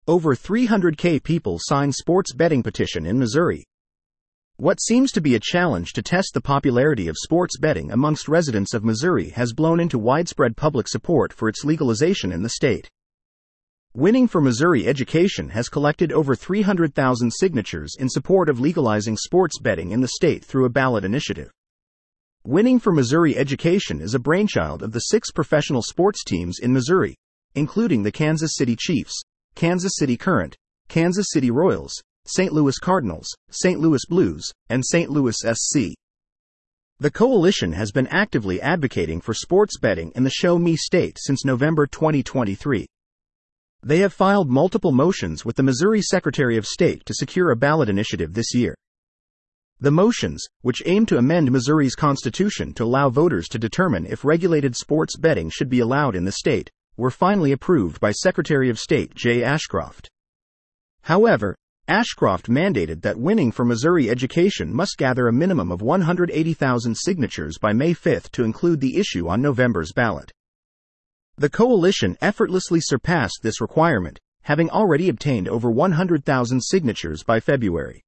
Over 300,000 people sign sports betting petition in Missouri. What seems to be a challenge to test the popularity of sports betting amongst residents of Missouri has blown into widespread public support for its legalization in the state. Winning for Missouri Education has collected over 300,000 signatures in support of legalizing sports betting in the state through a ballot initiative. Winning for Missouri Education is a brainchild of the 6 professional sports teams in Missouri, including the Kansas City Chiefs, Kansas City Current, Kansas City Royals, St. Louis Cardinals, St. Louis Blues, and St. Louis SC. The coalition has been actively advocating for sports betting in the Show Me state since November 2023. They have filed multiple motions with the Missouri Secretary of State to secure a ballot initiative this year. The motions, which aim to amend Missouri's constitution to allow voters to determine if regulated sports betting should be allowed in the state, were finally approved by Secretary of State Jay Ashcroft. However, Ashcroft mandated that Winning for Missouri Education must gather a minimum of 180,000 signatures by May 5 to include the issue on November's ballot. The coalition effortlessly surpassed this requirement, having already obtained over 100,000 signatures by February.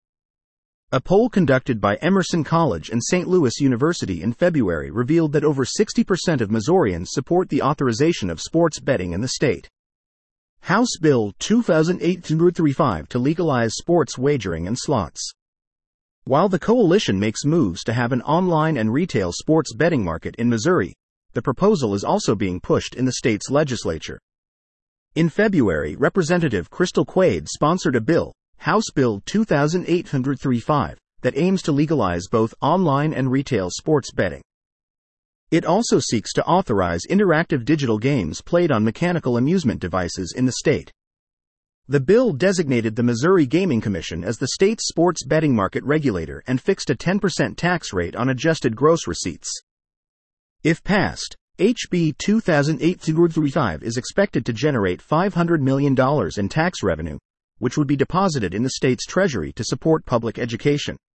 A poll conducted by Emerson College and St. Louis University in February revealed that over 60% of Missourians support the authorization of sports betting in the state. House Bill 2008-35 to legalize sports wagering and slots. While the coalition makes moves to have an online and retail sports betting market in Missouri, the proposal is also being pushed in the state's legislature. In February, Representative Crystal Quaid sponsored a bill, House Bill 2008-35, that aims to legalize both online and retail sports betting. It also seeks to authorize interactive digital games played on mechanical amusement devices in the state. The bill designated the Missouri Gaming Commission as the state's sports betting market regulator and fixed a 10% tax rate on adjusted gross receipts. If passed, HB 2008-35 is expected to generate $500 million in tax revenue, which would be deposited in the state's treasury to support public education.